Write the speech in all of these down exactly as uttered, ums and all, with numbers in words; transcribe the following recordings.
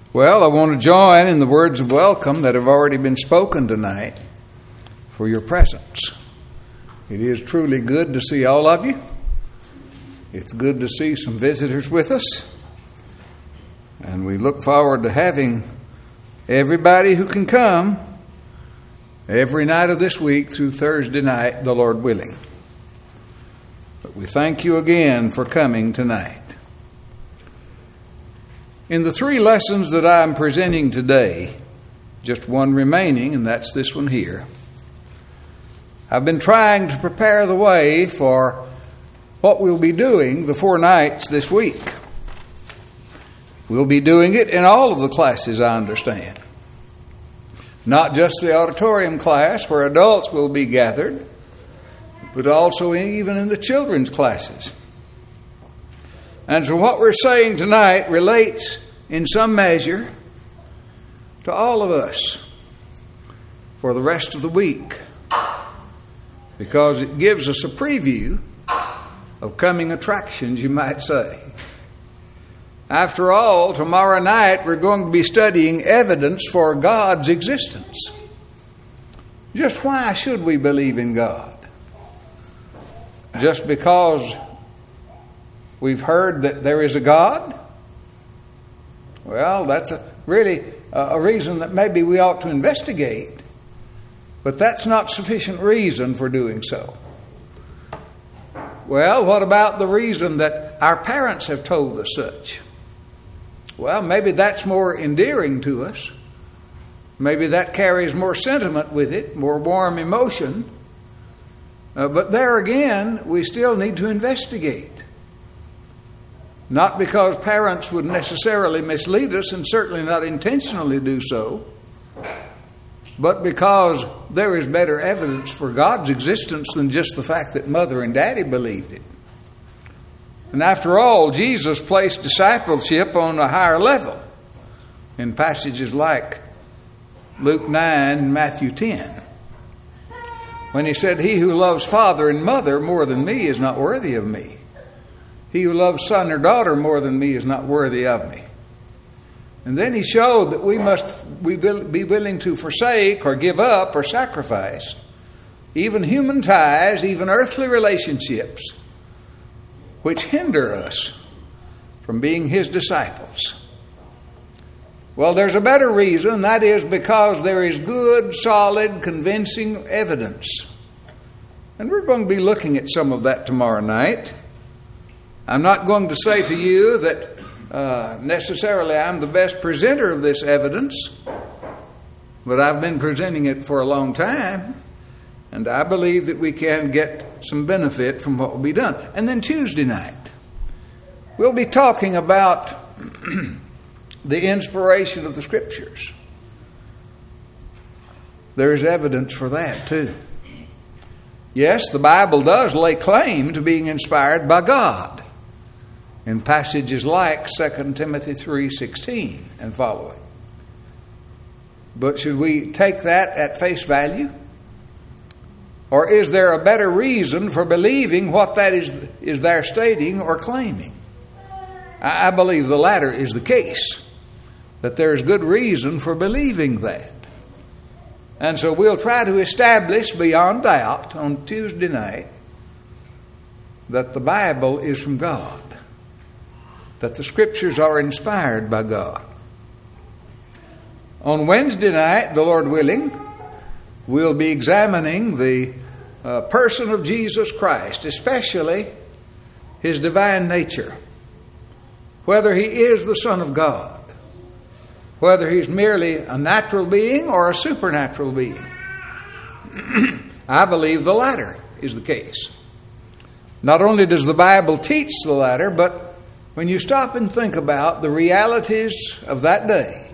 Well, I want to join in the words of welcome that have already been spoken tonight for your presence. It is truly good to see all of you. It's good to see some visitors with us. And we look forward to having everybody who can come every night of this week through Thursday night, the Lord willing. But we thank you again for coming tonight. In the three lessons that I'm presenting today, just one remaining, and that's this one here, I've been trying to prepare the way for what we'll be doing the four nights this week. We'll be doing it in all of the classes, I understand. Not just the auditorium class where adults will be gathered, but also even in the children's classes. And so what we're saying tonight relates in some measure to all of us for the rest of the week, because it gives us a preview of coming attractions, you might say. After all, tomorrow night we're going to be studying evidence for God's existence. Just why should we believe in God? Just because we've heard that there is a God? Well, that's a, really a reason that maybe we ought to investigate, but that's not sufficient reason for doing so. Well, what about the reason that our parents have told us such? Well, maybe that's more endearing to us. Maybe that carries more sentiment with it, more warm emotion. Uh, but there again, we still need to investigate. Not because parents would necessarily mislead us, and certainly not intentionally do so, but because there is better evidence for God's existence than just the fact that mother and daddy believed it. And after all, Jesus placed discipleship on a higher level in passages like Luke nine and Matthew ten. When he said, "He who loves father and mother more than me is not worthy of me. He who loves son or daughter more than me is not worthy of me." And then he showed that we must be willing to forsake or give up or sacrifice even human ties, even earthly relationships, which hinder us from being his disciples. Well, there's a better reason, and that is because there is good, solid, convincing evidence. And we're going to be looking at some of that tomorrow night. I'm not going to say to you that uh, necessarily I'm the best presenter of this evidence, but I've been presenting it for a long time, and I believe that we can get some benefit from what will be done. And then Tuesday night, we'll be talking about the inspiration of the Scriptures. There is evidence for that too. Yes, the Bible does lay claim to being inspired by God in passages like Second Timothy three sixteen and following. But should we take that at face value? Or is there a better reason for believing what that is, is there stating or claiming? I, I believe the latter is the case, that there is good reason for believing that. And so we'll try to establish beyond doubt on Tuesday night that the Bible is from God, that the Scriptures are inspired by God. On Wednesday night, the Lord willing, we'll be examining the uh, person of Jesus Christ, especially his divine nature, whether he is the Son of God, whether he's merely a natural being or a supernatural being. I believe the latter is the case. Not only does the Bible teach the latter, but when you stop and think about the realities of that day,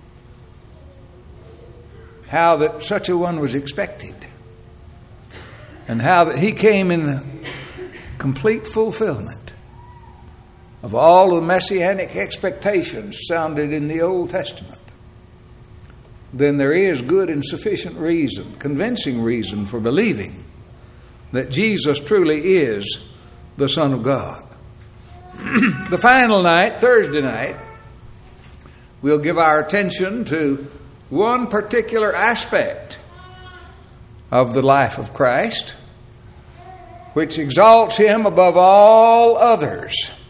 how that such a one was expected, and how that he came in the complete fulfillment of all the messianic expectations sounded in the Old Testament, then there is good and sufficient reason, convincing reason for believing that Jesus truly is the Son of God. The final night, Thursday night, we'll give our attention to one particular aspect of the life of Christ, which exalts him above all others.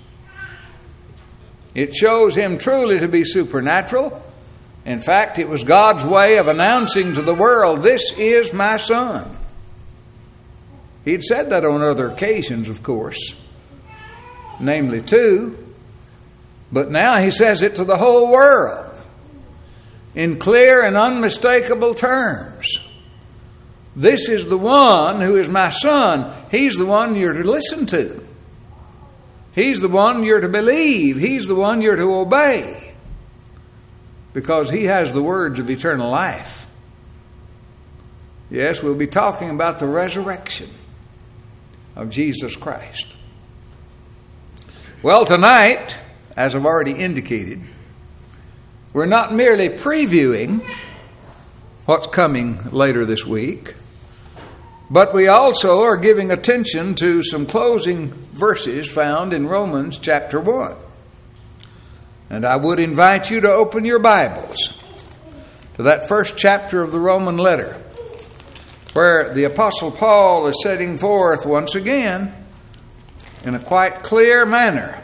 It shows him truly to be supernatural. In fact, it was God's way of announcing to the world, "This is my Son." He'd said that on other occasions, of course, namely two, but now he says it to the whole world in clear and unmistakable terms. This is the one who is my Son. He's the one you're to listen to. He's the one you're to believe. He's the one you're to obey, because he has the words of eternal life. Yes, we'll be talking about the resurrection of Jesus Christ. Well, tonight, as I've already indicated, we're not merely previewing what's coming later this week, but we also are giving attention to some closing verses found in Romans chapter one. And I would invite you to open your Bibles to that first chapter of the Roman letter, where the Apostle Paul is setting forth once again in a quite clear manner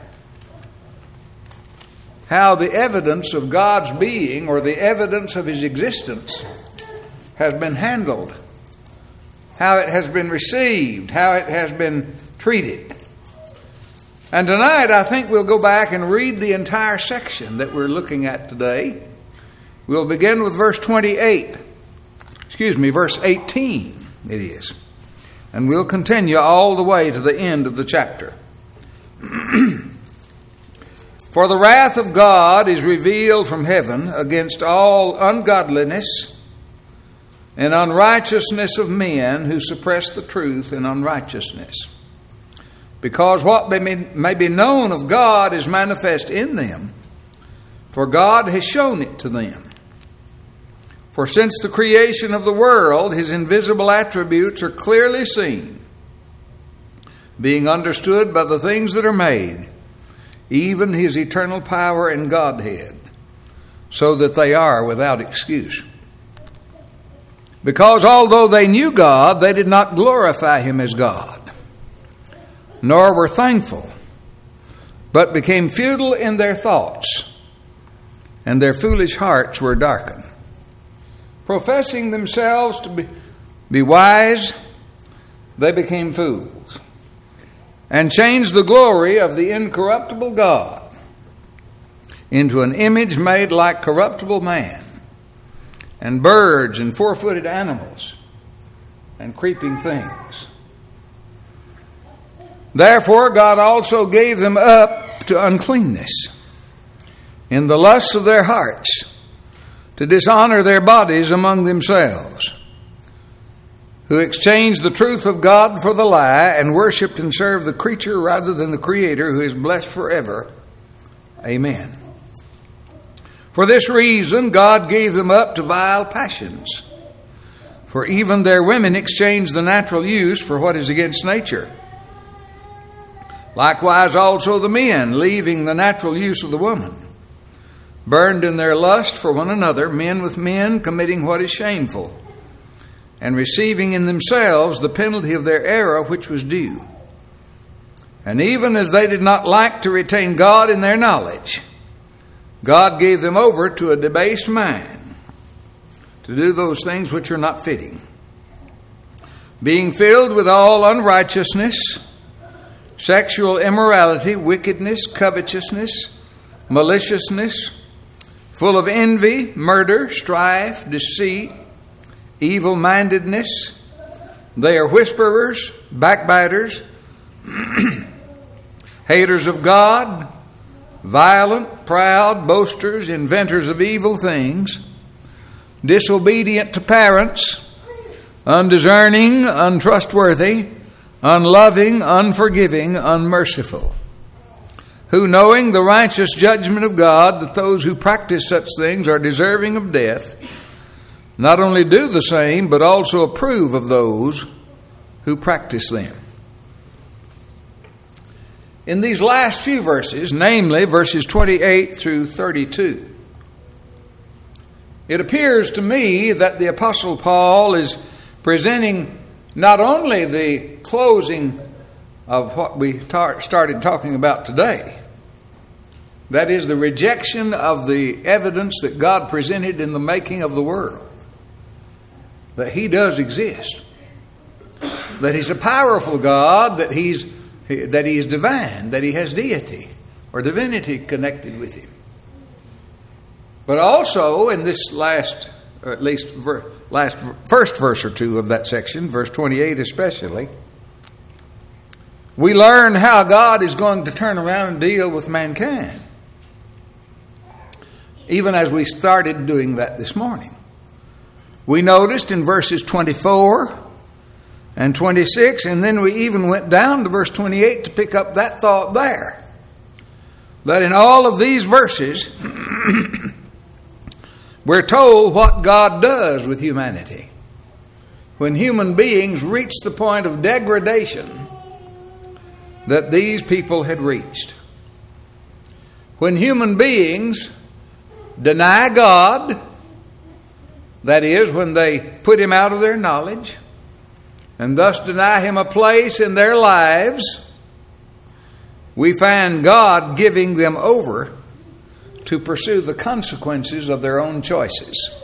how the evidence of God's being, or the evidence of his existence, has been handled, how it has been received, how it has been treated. And tonight I think we'll go back and read the entire section that we're looking at today. We'll begin with verse twenty-eight. Excuse me, verse eighteen it is. And we'll continue all the way to the end of the chapter. For the wrath of God is revealed from heaven against all ungodliness and unrighteousness of men who suppress the truth in unrighteousness. Because what may be known of God is manifest in them, for God has shown it to them. For since the creation of the world, his invisible attributes are clearly seen, being understood by the things that are made, even his eternal power and Godhead, so that they are without excuse. Because although they knew God, they did not glorify him as God, nor were thankful, but became futile in their thoughts, and their foolish hearts were darkened. Professing themselves to be, be wise, they became fools, and changed the glory of the incorruptible God into an image made like corruptible man, and birds and four-footed animals, and creeping things. Therefore God also gave them up to uncleanness in the lusts of their hearts, to dishonor their bodies among themselves, who exchanged the truth of God for the lie, and worshipped and served the creature rather than the Creator, who is blessed forever. Amen. For this reason God gave them up to vile passions. For even their women exchanged the natural use for what is against nature. Likewise also the men, leaving the natural use of the woman, burned in their lust for one another, men with men, committing what is shameful, and receiving in themselves the penalty of their error which was due. And even as they did not like to retain God in their knowledge, God gave them over to a debased mind, to do those things which are not fitting, being filled with all unrighteousness, sexual immorality, wickedness, covetousness, maliciousness, full of envy, murder, strife, deceit, evil-mindedness. They are whisperers, backbiters, haters of God, violent, proud, boasters, inventors of evil things, disobedient to parents, undiscerning, untrustworthy, unloving, unforgiving, unmerciful, who, knowing the righteous judgment of God, that those who practice such things are deserving of death, not only do the same, but also approve of those who practice them. In these last few verses, namely verses twenty-eight through thirty-two, It appears to me that the Apostle Paul is presenting not only the closing of what we tar- started talking about today, that is, the rejection of the evidence that God presented in the making of the world, that He does exist, that He's a powerful God, that He's that He is divine, that He has deity or divinity connected with Him. But also in this last, or at least ver, last first verse or two of that section, verse twenty-eight especially, we learn how God is going to turn around and deal with mankind. Even as we started doing that this morning. We noticed in verses twenty-four and twenty-six, and then we even went down to verse twenty-eight to pick up that thought there. That in all of these verses, we're told what God does with humanity. When human beings reach the point of degradation that these people had reached. When human beings deny God, that is, when they put Him out of their knowledge, and thus deny Him a place in their lives, we find God giving them over to pursue the consequences of their own choices.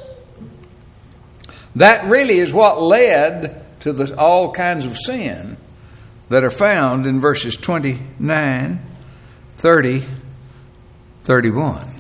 That really is what led to the, all kinds of sin that are found in verses twenty-nine, thirty, thirty-one.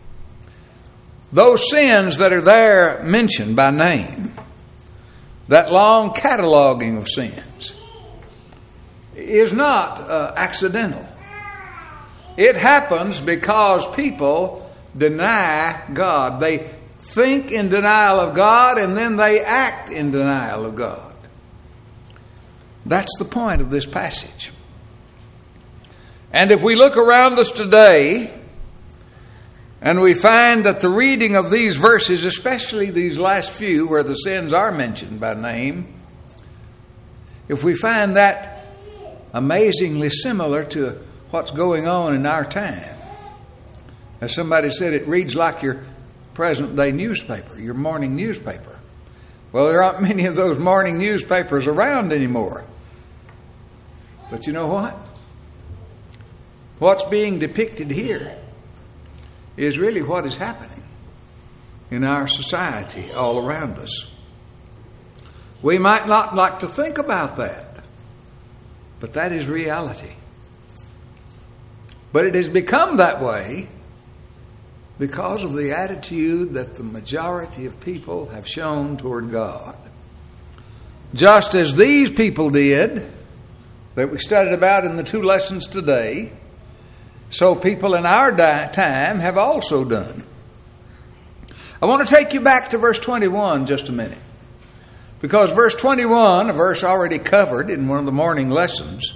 Those sins that are there mentioned by name, that long cataloging of sins, is not uh, accidental. It happens because people deny God. They think in denial of God and then they act in denial of God. That's the point of this passage. And if we look around us today and we find that the reading of these verses, especially these last few where the sins are mentioned by name, if we find that amazingly similar to what's going on in our time, as somebody said, it reads like your present day newspaper, your morning newspaper. Well, there aren't many of those morning newspapers around anymore. But you know what? What's being depicted here is really what is happening in our society all around us. We might not like to think about that, but that is reality. But it has become that way because of the attitude that the majority of people have shown toward God. Just as these people did, that we studied about in the two lessons today, so people in our time have also done. I want to take you back to verse twenty-one just a minute. Because verse twenty-one, a verse already covered in one of the morning lessons,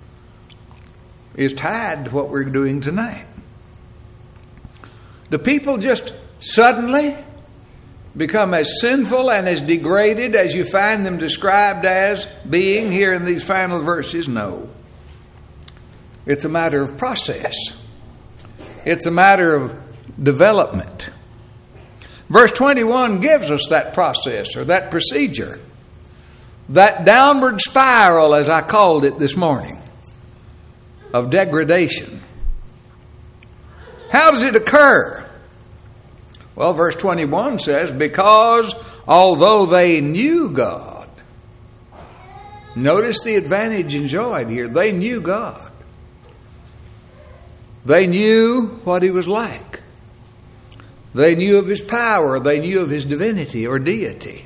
is tied to what we're doing tonight. Do people just suddenly become as sinful and as degraded as you find them described as being here in these final verses? No. It's a matter of process. It's a matter of development. Verse twenty-one gives us that process or that procedure, that downward spiral, as I called it this morning, of degradation. How does it occur? Well, verse twenty-one says, because although they knew God, notice the advantage enjoyed here. They knew God. They knew what He was like. They knew of His power. They knew of His divinity or deity.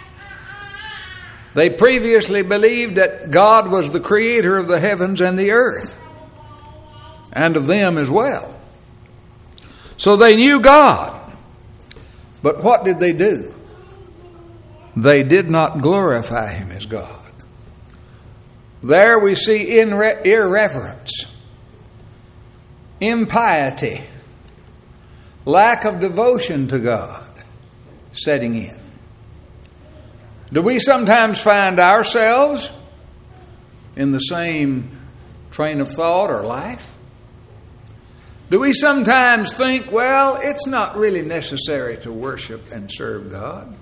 They previously believed that God was the creator of the heavens and the earth, and of them as well. So they knew God. But what did they do? They did not glorify Him as God. There we see irre- irreverence, impiety, lack of devotion to God setting in. Do we sometimes find ourselves in the same train of thought or life? Do we sometimes think, well, it's not really necessary to worship and serve God?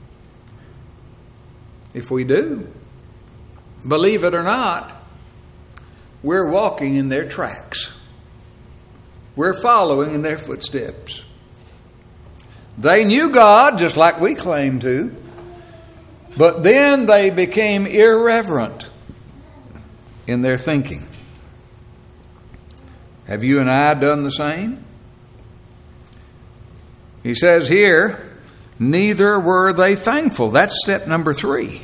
If we do, believe it or not, we're walking in their tracks. We're following in their footsteps. They knew God just like we claim to, but then they became irreverent in their thinking. Have you and I done the same? He says here, neither were they thankful. That's step number three.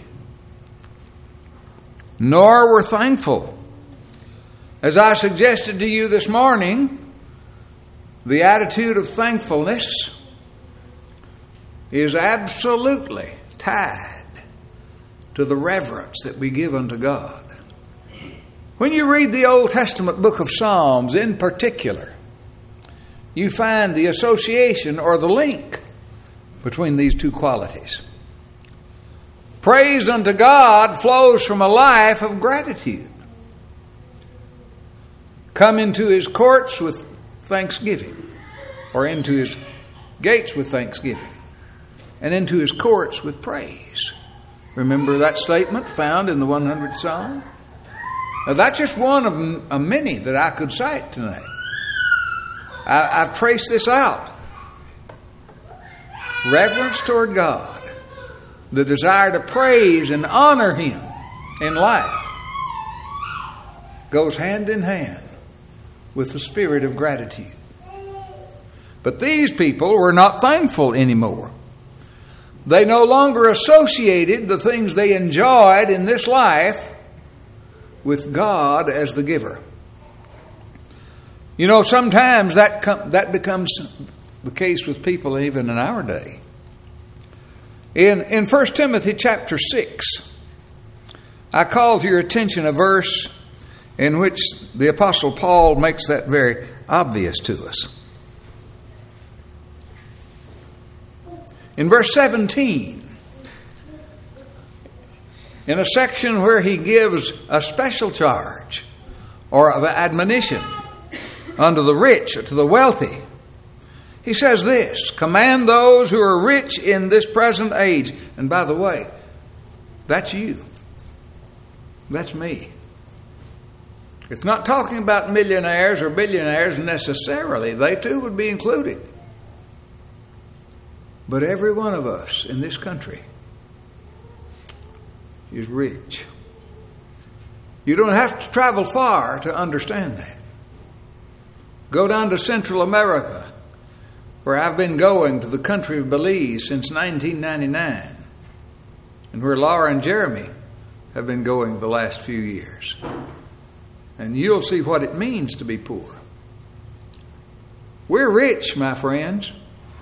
Nor were thankful. As I suggested to you this morning, the attitude of thankfulness is absolutely tied to the reverence that we give unto God. When you read the Old Testament book of Psalms in particular, you find the association or the link between these two qualities. Praise unto God flows from a life of gratitude. Come into His courts with thanksgiving, or into His gates with thanksgiving, and into His courts with praise. Remember that statement found in the one hundredth Psalm? Now that's just one of a many that I could cite tonight. I, I've traced this out. Reverence toward God, the desire to praise and honor Him in life, goes hand in hand with the spirit of gratitude. But these people were not thankful anymore. They no longer associated the things they enjoyed in this life with God as the giver. You know, sometimes that com- that becomes the case with people even in our day. In in First Timothy chapter six, I call to your attention a verse in which the Apostle Paul makes that very obvious to us. In verse seventeen, in a section where he gives a special charge or of admonition unto the rich or to the wealthy, he says this: command those who are rich in this present age. And by the way, that's you. That's me. It's not talking about millionaires or billionaires necessarily. They too would be included. But every one of us in this country is rich. You don't have to travel far to understand that. Go down to Central America, where I've been going to the country of Belize since nineteen ninety-nine, and where Laura and Jeremy have been going the last few years. And you'll see what it means to be poor. We're rich, my friends.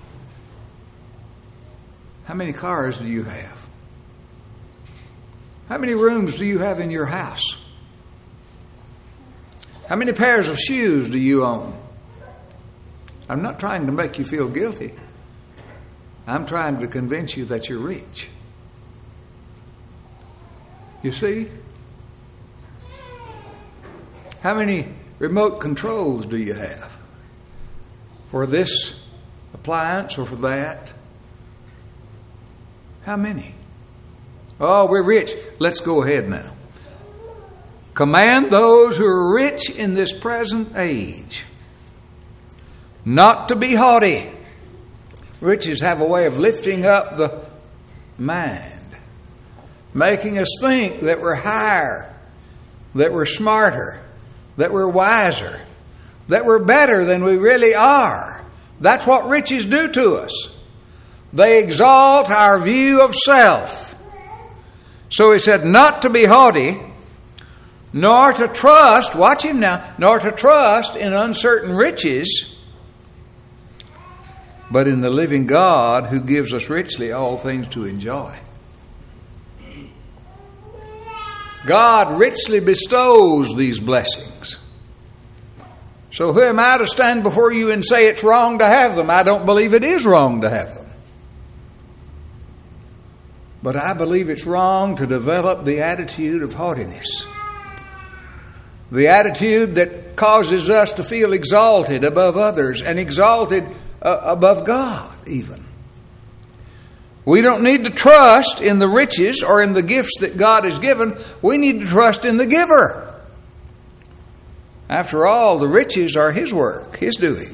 How many cars do you have? How many rooms do you have in your house? How many pairs of shoes do you own? I'm not trying to make you feel guilty. I'm trying to convince you that you're rich. You see? How many remote controls do you have? For this appliance or for that? How many? Oh, we're rich. Let's go ahead now. Command those who are rich in this present age not to be haughty. Riches have a way of lifting up the mind, making us think that we're higher, that we're smarter, that we're wiser, that we're better than we really are. That's what riches do to us. They exalt our view of self. So he said, not to be haughty, nor to trust, watch him now, nor to trust in uncertain riches, but in the living God who gives us richly all things to enjoy. God richly bestows these blessings. So who am I to stand before you and say it's wrong to have them? I don't believe it is wrong to have them. But I believe it's wrong to develop the attitude of haughtiness. The attitude that causes us to feel exalted above others and exalted uh, above God even. We don't need to trust in the riches or in the gifts that God has given. We need to trust in the giver. After all, the riches are His work, His doing.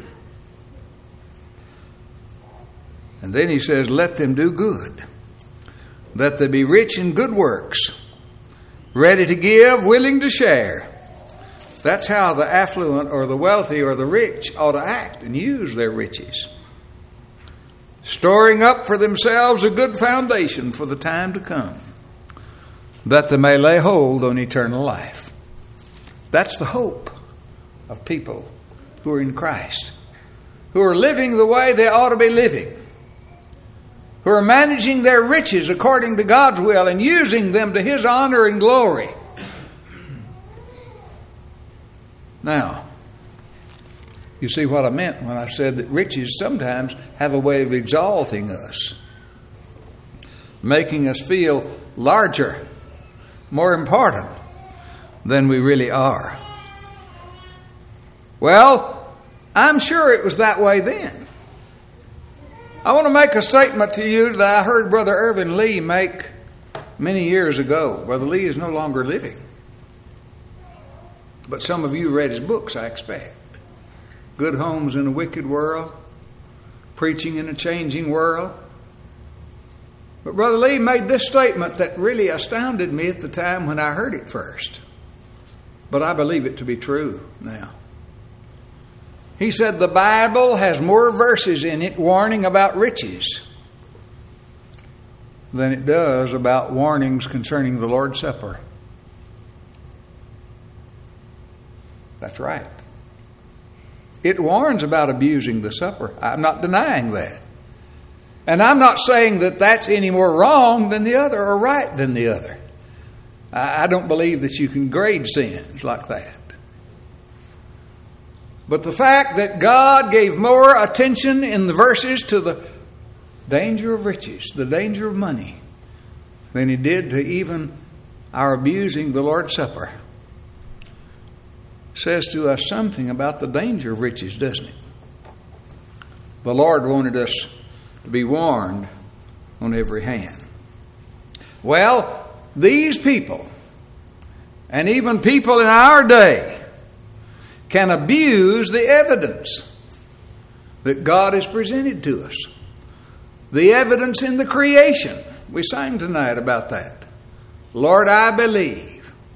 And then He says, let them do good. Let them be rich in good works, ready to give, willing to share. That's how the affluent or the wealthy or the rich ought to act and use their riches. Storing up for themselves a good foundation for the time to come, that they may lay hold on eternal life. That's the hope of people who are in Christ, who are living the way they ought to be living, who are managing their riches according to God's will and using them to His honor and glory. Now, you see what I meant when I said that riches sometimes have a way of exalting us, making us feel larger, more important than we really are. Well, I'm sure it was that way then. I want to make a statement to you that I heard Brother Irvin Lee make many years ago. Brother Lee is no longer living. But some of you read his books, I expect. Good Homes in a Wicked World, Preaching in a Changing World. But Brother Lee made this statement that really astounded me at the time when I heard it first. But I believe it to be true now. He said the Bible has more verses in it warning about riches than it does about warnings concerning the Lord's Supper. That's right. It warns about abusing the supper. I'm not denying that. And I'm not saying that that's any more wrong than the other or right than the other. I don't believe that you can grade sins like that. But the fact that God gave more attention in the verses to the danger of riches, the danger of money, than He did to even our abusing the Lord's Supper, says to us something about the danger of riches, doesn't it? The Lord wanted us to be warned on every hand. Well, these people, and even people in our day, can abuse the evidence that God has presented to us. The evidence in the creation. We sang tonight about that. Lord, I believe.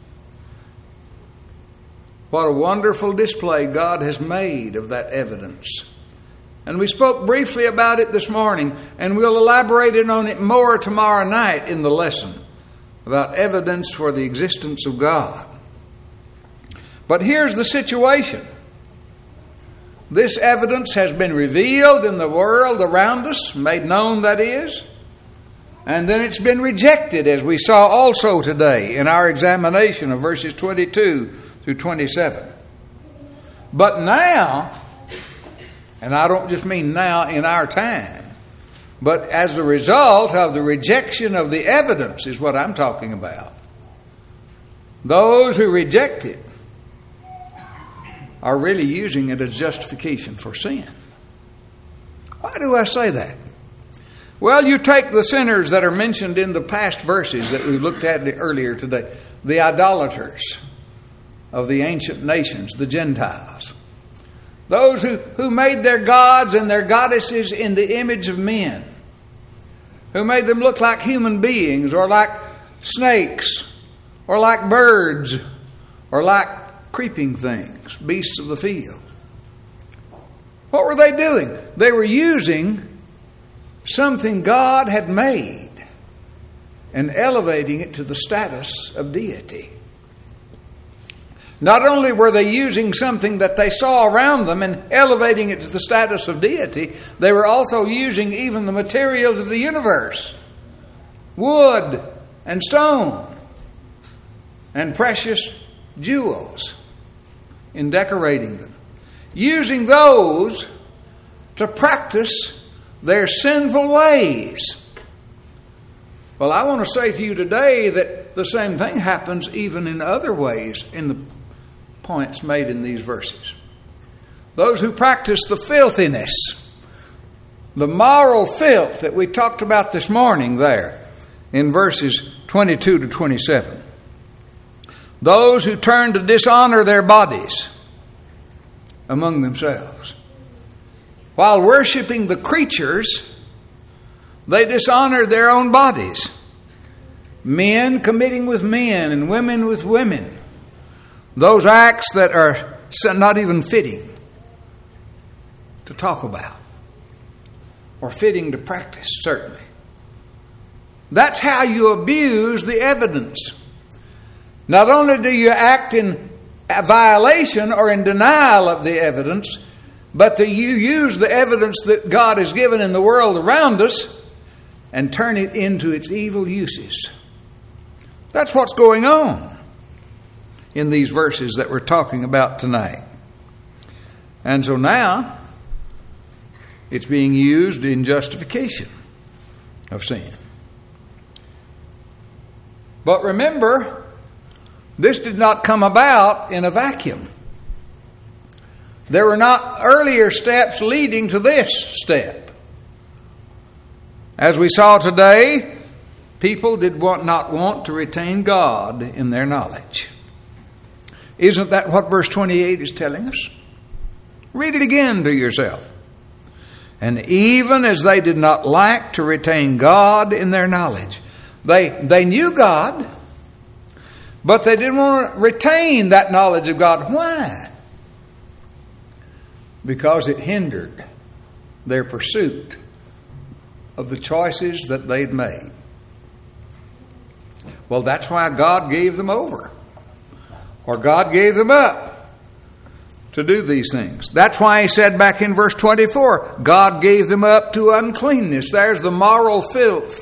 What a wonderful display God has made of that evidence. And we spoke briefly about it this morning, and we'll elaborate on it more tomorrow night in the lesson about evidence for the existence of God. But here's the situation. This evidence has been revealed in the world around us, made known, that is, and then it's been rejected, as we saw also today in our examination of verses twenty-two through twenty-seven. But now, and I don't just mean now in our time, but as a result of the rejection of the evidence is what I'm talking about. Those who reject it are really using it as justification for sin. Why do I say that? Well, you take the sinners that are mentioned in the past verses that we looked at earlier today, the idolaters of the ancient nations, the Gentiles. Those who, who made their gods and their goddesses in the image of men, who made them look like human beings or like snakes or like birds or like creeping things, beasts of the field. What were they doing? They were using something God had made and elevating it to the status of deity. Not only were they using something that they saw around them and elevating it to the status of deity, they were also using even the materials of the universe, wood and stone and precious jewels, in decorating them, using those to practice their sinful ways. Well, I want to say to you today that the same thing happens even in other ways in the points made in these verses. Those who practice the filthiness, the moral filth that we talked about this morning there in verses twenty-two to twenty-seven. Those who turn to dishonor their bodies among themselves. While worshiping the creatures, they dishonor their own bodies. Men committing with men and women with women. Those acts that are not even fitting to talk about. Or fitting to practice, certainly. That's how you abuse the evidence. Not only do you act in violation or in denial of the evidence, but that you use the evidence that God has given in the world around us and turn it into its evil uses. That's what's going on in these verses that we're talking about tonight. And so now, it's being used in justification of sin. But remember, this did not come about in a vacuum. There were not earlier steps leading to this step. As we saw today, people did want, not want to retain God in their knowledge. Isn't that what verse twenty-eight is telling us? Read it again to yourself. And even as they did not like to retain God in their knowledge. They, they knew God, but they didn't want to retain that knowledge of God. Why? Because it hindered their pursuit of the choices that they'd made. Well, that's why God gave them over. Or God gave them up to do these things. That's why he said back in verse twenty-four, God gave them up to uncleanness. There's the moral filth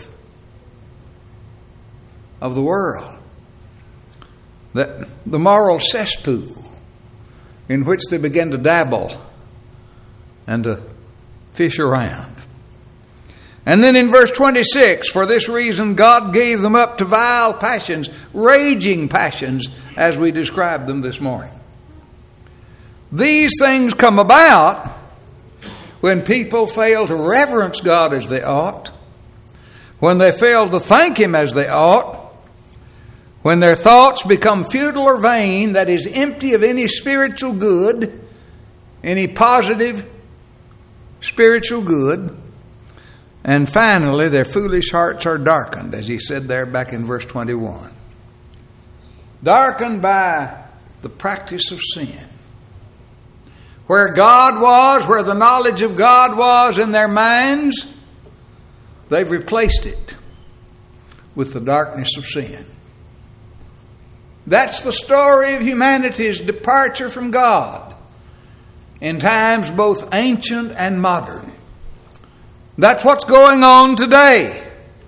of the world. That the moral cesspool in which they began to dabble and to fish around. And then in verse twenty-six, for this reason God gave them up to vile passions, raging passions, as we described them this morning. These things come about when people fail to reverence God as they ought, when they fail to thank Him as they ought, when their thoughts become futile or vain, that is, empty of any spiritual good, any positive spiritual good, and finally their foolish hearts are darkened, as he said there back in verse twenty-one. Darkened by the practice of sin. Where God was, where the knowledge of God was in their minds, they've replaced it with the darkness of sin. That's the story of humanity's departure from God in times both ancient and modern. That's what's going on today.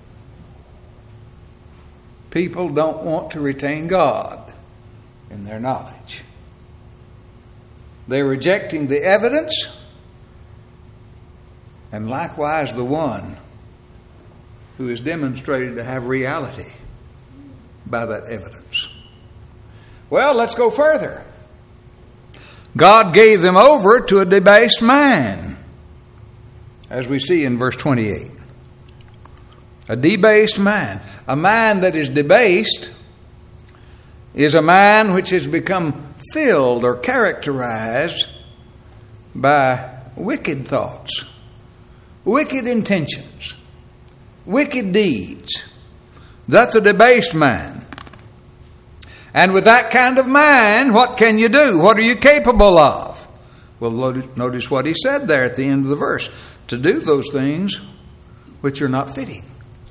People don't want to retain God in their knowledge. They're rejecting the evidence and likewise the one who is demonstrated to have reality by that evidence. Well, let's go further. God gave them over to a debased mind, as we see in verse twenty-eight. A debased mind. A mind that is debased is a mind which has become filled or characterized by wicked thoughts, wicked intentions, wicked deeds. That's a debased mind. And with that kind of mind, what can you do? What are you capable of? Well, notice what he said there at the end of the verse. To do those things which are not fitting.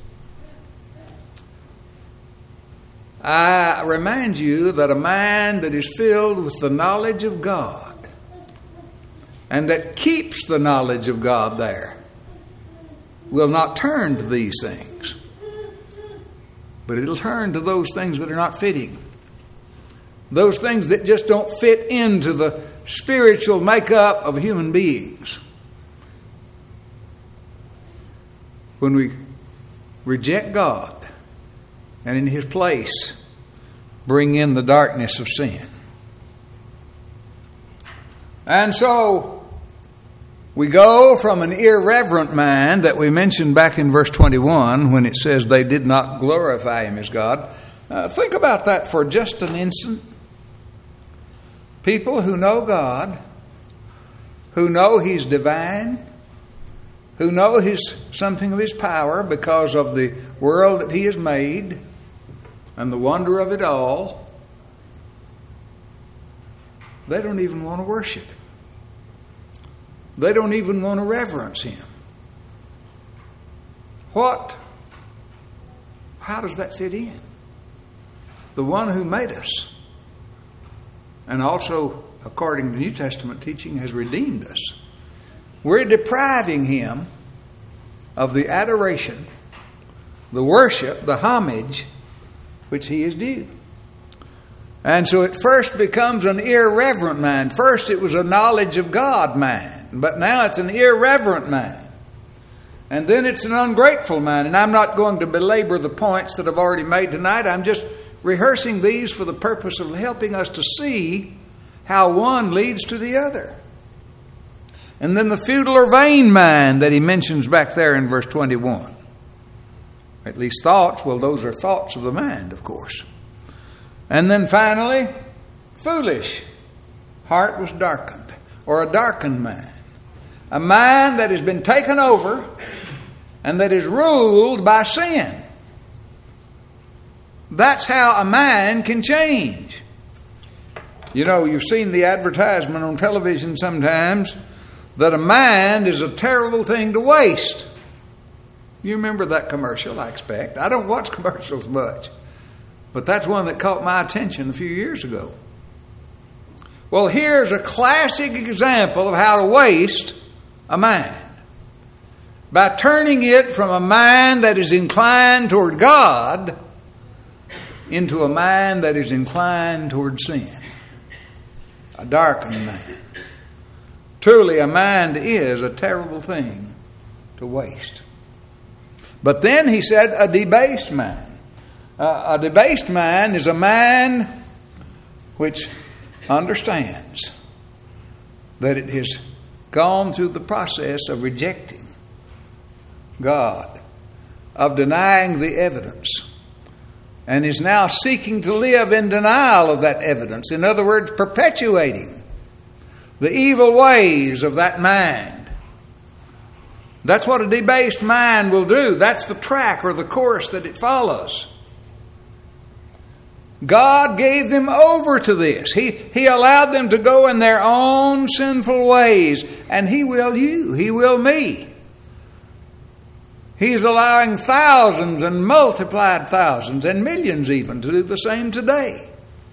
I remind you that a mind that is filled with the knowledge of God and that keeps the knowledge of God there will not turn to these things, but it'll turn to those things that are not fitting. Those things that just don't fit into the spiritual makeup of human beings. When we reject God and in His place bring in the darkness of sin. And so we go from an irreverent mind that we mentioned back in verse twenty-one when it says they did not glorify him as God. Uh, think about that for just an instant. People who know God, who know he's divine, who know his something of his power because of the world that he has made and the wonder of it all, they don't even want to worship him. They don't even want to reverence him. What? How does that fit in? The one who made us, and also, according to New Testament teaching, has redeemed us. We're depriving him of the adoration, the worship, the homage which he is due. And so it first becomes an irreverent mind. First it was a knowledge of God mind, but now it's an irreverent mind. And then it's an ungrateful mind. And I'm not going to belabor the points that I've already made tonight. I'm just rehearsing these for the purpose of helping us to see how one leads to the other. And then the futile or vain mind that he mentions back there in verse twenty-one. At least thoughts, well, those are thoughts of the mind, of course. And then finally, foolish. Heart was darkened, or a darkened mind. A mind that has been taken over and that is ruled by sin. That's how a mind can change. You know, you've seen the advertisement on television sometimes that a mind is a terrible thing to waste. You remember that commercial, I expect. I don't watch commercials much, but that's one that caught my attention a few years ago. Well, here's a classic example of how to waste a mind. By turning it from a mind that is inclined toward God into a mind that is inclined toward sin. A darkened mind. Truly, a mind is a terrible thing to waste. But then he said a debased mind. Uh, a debased mind is a mind which understands that it has gone through the process of rejecting God, of denying the evidence, and is now seeking to live in denial of that evidence. In other words, perpetuating the evil ways of that mind. That's what a debased mind will do. That's the track or the course that it follows. God gave them over to this. He, he allowed them to go in their own sinful ways. And He will you. He will me. He's allowing thousands and multiplied thousands and millions even to do the same today.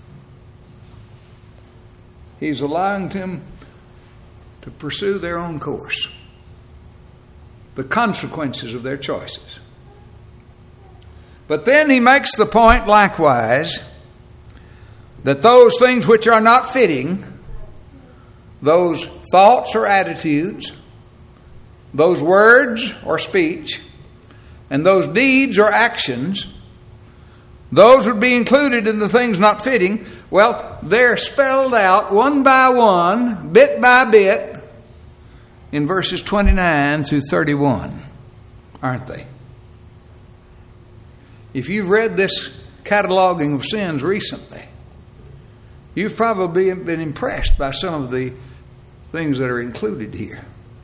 He's allowing them to pursue their own course. The consequences of their choices. But then he makes the point likewise that those things which are not fitting, those thoughts or attitudes, those words or speech, and those deeds or actions, those would be included in the things not fitting. Well, they're spelled out one by one, bit by bit, in verses twenty-nine through thirty-one, aren't they? If you've read this cataloging of sins recently, you've probably been impressed by some of the things that are included here.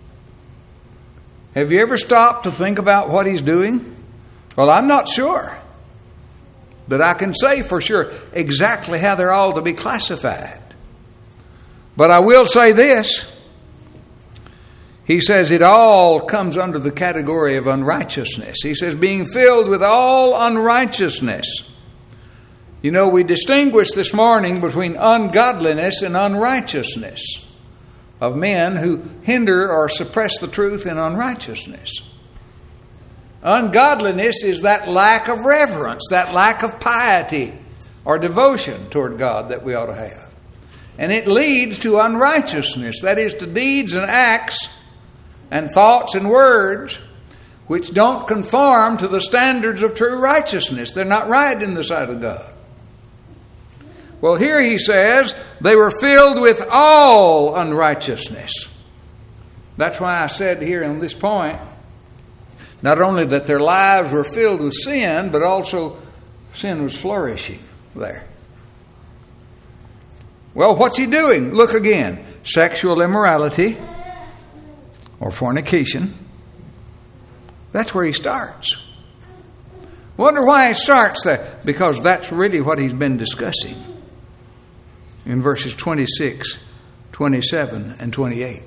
Have you ever stopped to think about what he's doing? Well, I'm not sure that I can say for sure exactly how they're all to be classified. But I will say this. He says it all comes under the category of unrighteousness. He says being filled with all unrighteousness. You know, we distinguished this morning between ungodliness and unrighteousness of men who hinder or suppress the truth in unrighteousness. Ungodliness is that lack of reverence, that lack of piety or devotion toward God that we ought to have. And it leads to unrighteousness, that is, to deeds and acts and thoughts and words which don't conform to the standards of true righteousness. They're not right in the sight of God. Well, here he says they were filled with all unrighteousness. That's why I said here on this point, not only that their lives were filled with sin, but also sin was flourishing there. Well, what's he doing? Look again. Sexual immorality or fornication. That's where he starts. Wonder why he starts there? Because that's really what he's been discussing in verses twenty-six, twenty-seven, and twenty-eight.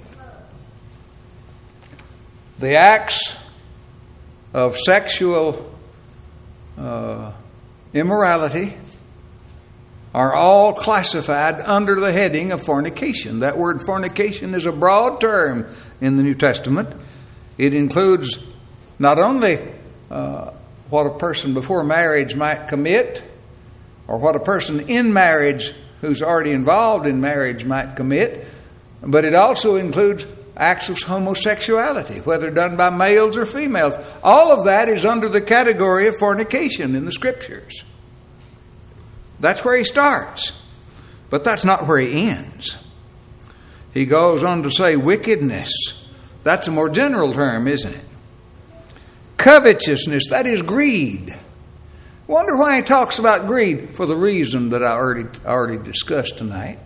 The acts of sexual uh, immorality are all classified under the heading of fornication. That word fornication is a broad term in the New Testament. It includes not only uh, what a person before marriage might commit, or what a person in marriage who's already involved in marriage might commit, but it also includes acts of homosexuality, whether done by males or females. All of that is under the category of fornication in the Scriptures. That's where he starts. But that's not where he ends. He goes on to say wickedness. That's a more general term, isn't it? Covetousness, that is greed. Wonder why he talks about greed? For the reason that I already, already discussed tonight.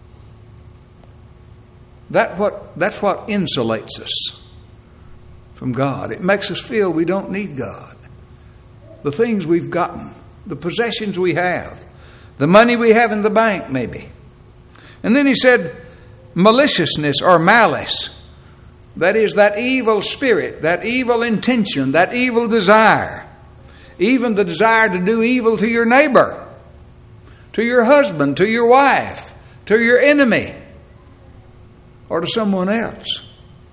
That what, that's what insulates us from God. It makes us feel we don't need God. The things we've gotten, the possessions we have, the money we have in the bank maybe. And then he said maliciousness or malice. That is that evil spirit, that evil intention, that evil desire. Even the desire to do evil to your neighbor, to your husband, to your wife, to your enemy, or to someone else.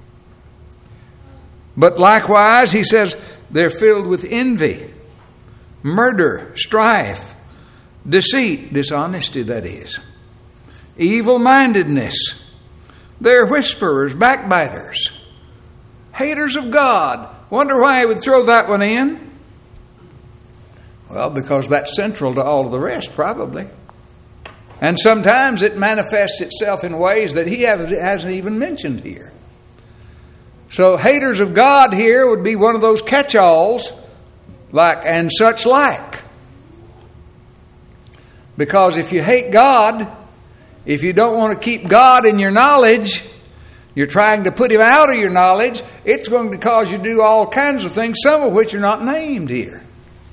But likewise, he says, they're filled with envy, murder, strife, deceit, dishonesty, that is, evil-mindedness. They're whisperers, backbiters, haters of God. Wonder why he would throw that one in? Well, because that's central to all of the rest, probably. And sometimes it manifests itself in ways that he hasn't even mentioned here. So haters of God here would be one of those catch-alls, like and such like. Because if you hate God, if you don't want to keep God in your knowledge, you're trying to put him out of your knowledge, it's going to cause you to do all kinds of things, some of which are not named here.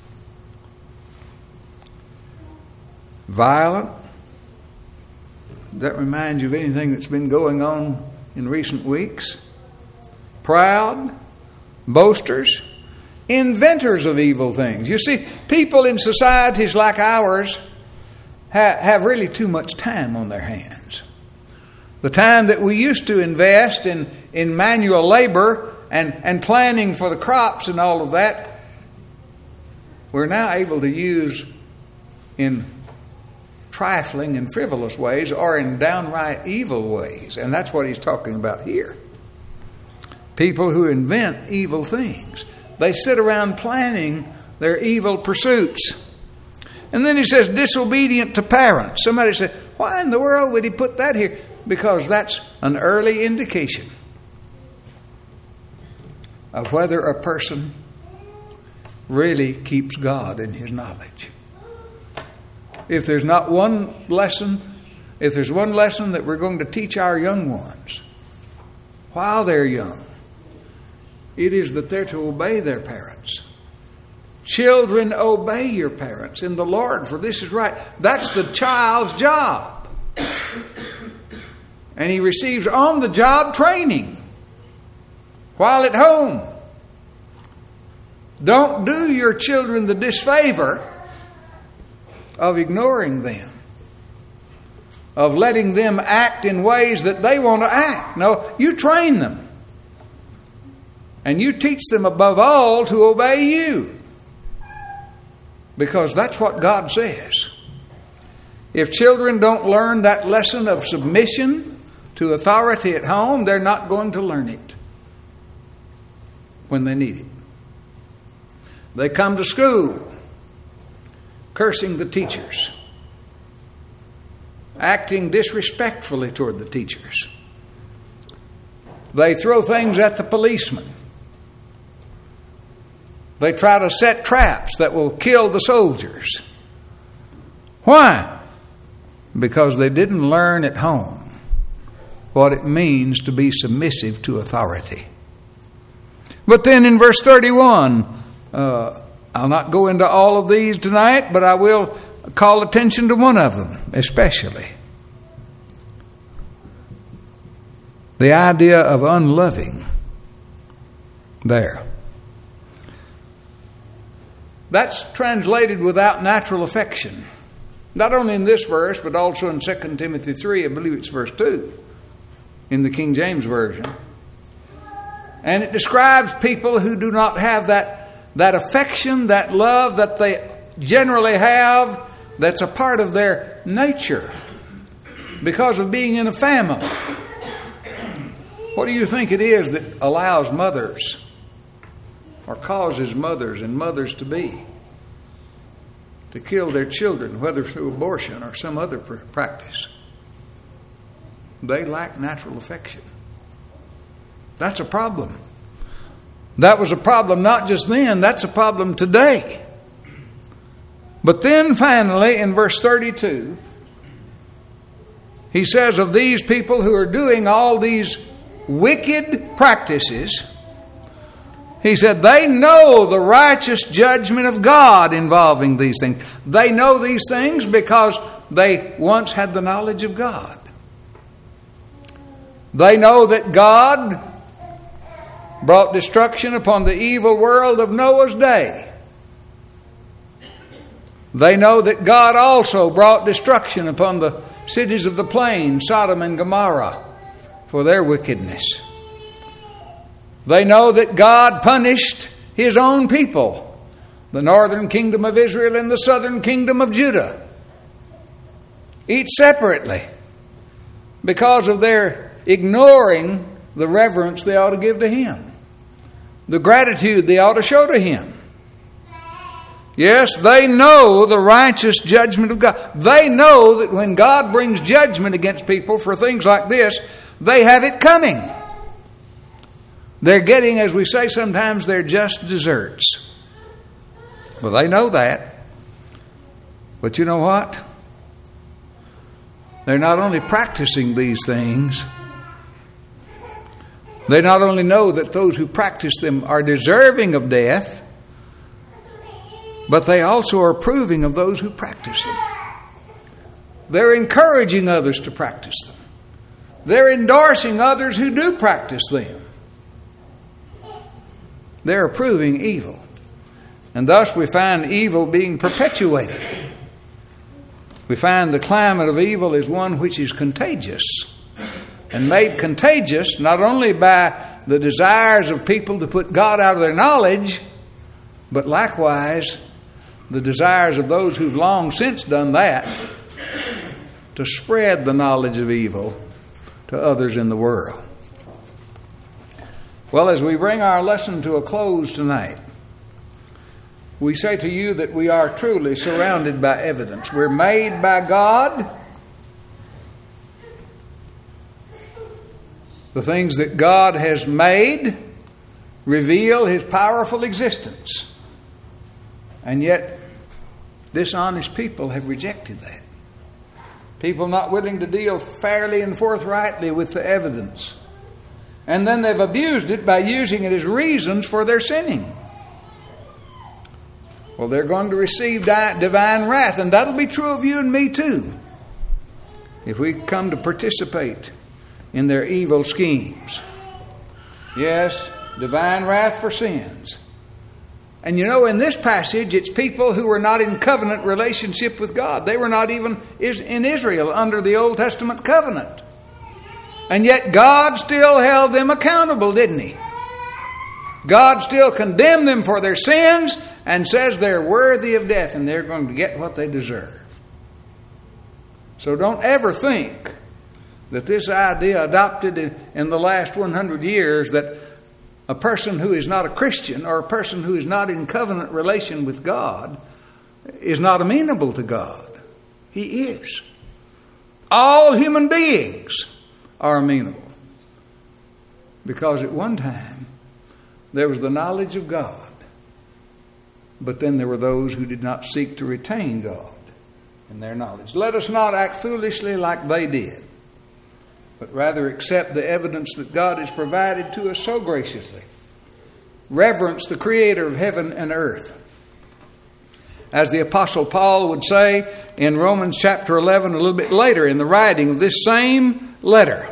Violent. Does that remind you of anything that's been going on in recent weeks? Proud, boasters, inventors of evil things. You see, people in societies like ours ha- have really too much time on their hands. The time that we used to invest in, in manual labor and, and planning for the crops and all of that, we're now able to use in trifling and frivolous ways or in downright evil ways. And that's what he's talking about here. People who invent evil things. They sit around planning their evil pursuits. And then he says disobedient to parents. Somebody said, why in the world would he put that here? Because that's an early indication of whether a person really keeps God in his knowledge. If there's not one lesson, if there's one lesson that we're going to teach our young ones while they're young, it is that they're to obey their parents. Children, obey your parents in the Lord, for this is right. That's the child's job. And he receives on-the-job training while at home. Don't do your children the disfavor of ignoring them, of letting them act in ways that they want to act. No, you train them. And you teach them above all to obey you. Because that's what God says. If children don't learn that lesson of submission to authority at home, they're not going to learn it when they need it. They come to school cursing the teachers. acting disrespectfully toward the teachers. They throw things at the policemen. They try to set traps that will kill the soldiers. Why? Because they didn't learn at home what it means to be submissive to authority. But then in verse thirty-one, uh, I'll not go into all of these tonight, but I will call attention to one of them especially. The idea of unloving there. That's translated without natural affection. Not only in this verse, but also in Second Timothy three, I believe it's verse two, in the King James Version. And it describes people who do not have that, that affection, that love that they generally have, that's a part of their nature because of being in a family. What do you think it is that allows mothers or causes mothers and mothers to be to kill their children, whether through abortion or some other practice? They lack natural affection. That's a problem. That was a problem not just then, that's a problem today. But then finally in verse thirty-two, he says of these people who are doing all these wicked practices, he said they know the righteous judgment of God involving these things. They know these things because they once had the knowledge of God. They know that God brought destruction upon the evil world of Noah's day. They know that God also brought destruction upon the cities of the plain, Sodom and Gomorrah, for their wickedness. They know that God punished His own people, the northern kingdom of Israel and the southern kingdom of Judah, each separately, because of their ignoring the reverence they ought to give to Him, the gratitude they ought to show to Him. Yes, they know the righteous judgment of God. They know that when God brings judgment against people for things like this, they have it coming. They're getting, as we say sometimes, their just desserts. Well, they know that. But you know what? They're not only practicing these things, they not only know that those who practice them are deserving of death, but they also are approving of those who practice them. They're encouraging others to practice them. They're endorsing others who do practice them. They're approving evil. And thus we find evil being perpetuated. We find the climate of evil is one which is contagious. And made contagious not only by the desires of people to put God out of their knowledge, but likewise the desires of those who've long since done that to spread the knowledge of evil to others in the world. Well, as we bring our lesson to a close tonight, we say to you that we are truly surrounded by evidence. We're made by God. The things that God has made reveal His powerful existence. And yet, dishonest people have rejected that. People not willing to deal fairly and forthrightly with the evidence. And then they've abused it by using it as reasons for their sinning. Well, they're going to receive divine wrath, and that'll be true of you and me too, if we come to participate in their evil schemes. Yes, divine wrath for sins. And you know, in this passage, it's people who were not in covenant relationship with God. They were not even in Israel under the Old Testament covenant. And yet God still held them accountable, didn't He? God still condemned them for their sins and says they're worthy of death and they're going to get what they deserve. So don't ever think that this idea adopted in the last one hundred years that a person who is not a Christian or a person who is not in covenant relation with God is not amenable to God. He is. All human beings are amenable. Because at one time, there was the knowledge of God. But then there were those who did not seek to retain God in their knowledge. Let us not act foolishly like they did, but rather accept the evidence that God has provided to us so graciously. Reverence the Creator of heaven and earth. As the Apostle Paul would say in Romans chapter eleven, a little bit later in the writing of this same letter,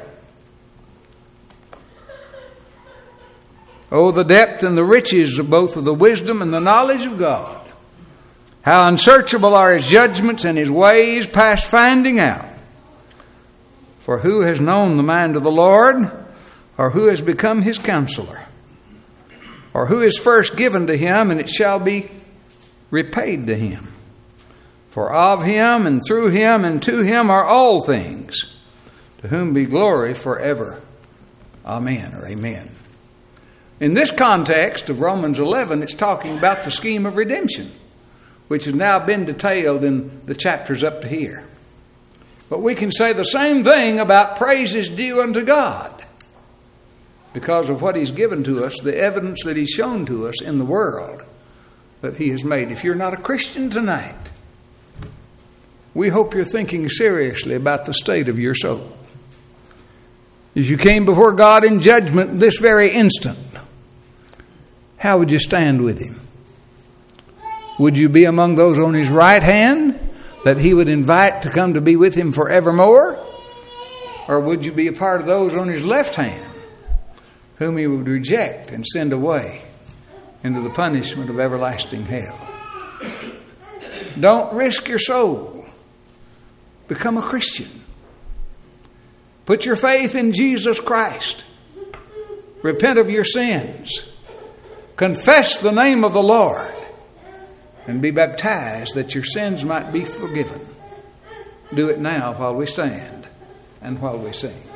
"Oh, the depth and the riches of both of the wisdom and the knowledge of God. How unsearchable are His judgments and His ways past finding out. For who has known the mind of the Lord, or who has become His counselor? Or who is first given to Him, and it shall be repaid to Him? For of Him and through Him and to Him are all things, to whom be glory forever. Amen," or amen. In this context of Romans eleven, it's talking about the scheme of redemption, which has now been detailed in the chapters up to here. But we can say the same thing about praises due unto God, because of what He's given to us, the evidence that He's shown to us in the world that He has made. If you're not a Christian tonight, we hope you're thinking seriously about the state of your soul. If you came before God in judgment this very instant, how would you stand with Him? Would you be among those on His right hand that He would invite to come to be with Him forevermore? Or would you be a part of those on His left hand whom He would reject and send away into the punishment of everlasting hell? Don't risk your soul. Become a Christian. Put your faith in Jesus Christ. Repent of your sins. Confess the name of the Lord. And be baptized that your sins might be forgiven. Do it now while we stand and while we sing.